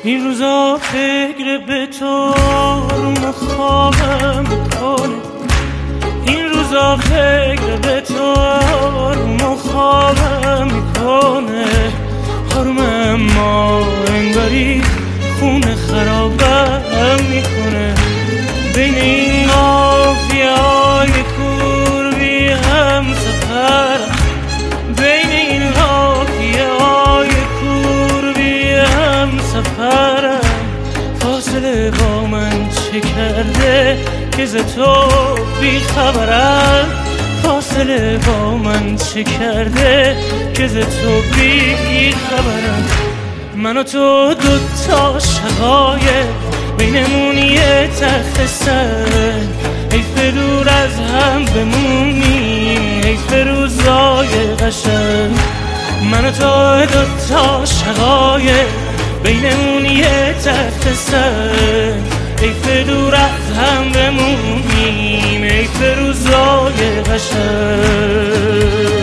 این روزا فکر به تو رو خوابم میکنه، این روزا فکر به تو رو خوابم میکنه. حرم ما انگاری خونه خرابم میکنه. بین این قافیه‌های کوربی هم سفرم، بین این قافیه‌های کوربی هم سفرم. فاصله با من چه کرده که ز تو بی خبرم، فاصله با من چه کرده که ز تو بی خبرم. من و تو دوتا شقایق بینمون یه تخت سر، حیف دور از هم بمونیم، حیف روزای قشنگ. من و تو دوتا شقایق بینمون یه تخت سر، حیف دور از هم بمونیم، حیف روزای قشنگ.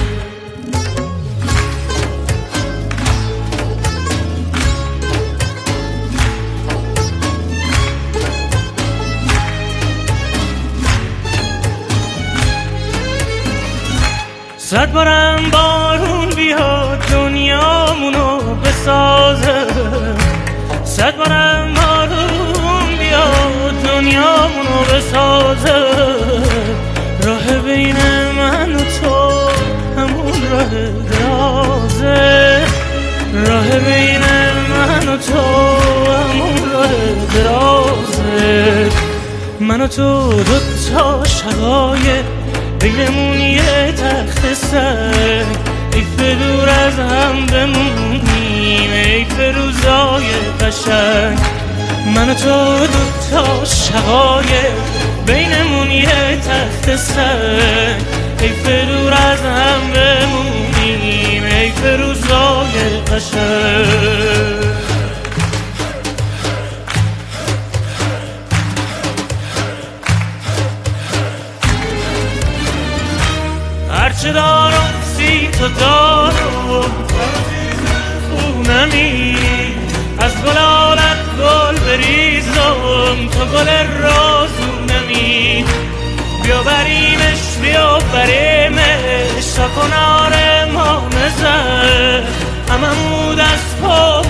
صد بارم بارون بیاد دنیامونو بسازه، صد بارم بارون بیاد دنیامونو بسازه. راه بین من و تو همون راه درازه، راه بین من و تو همون راه درازه. من و تو دوتا شقایق بینمون یه تخت سر، حیف دور از هم بمونیم، حیف روزای قشنگ. من و تو دوتا شقایق بینمون یه تخت سر، حیف دور از هم بمونیم، حیف روزای قشنگ. هرچه دارم سی تو دارم، خونمی از گلالت گل بریزم، تو گل رازونمی. بیا بریمش بیا بریمش تا کنار ما نزد، هممون دست پا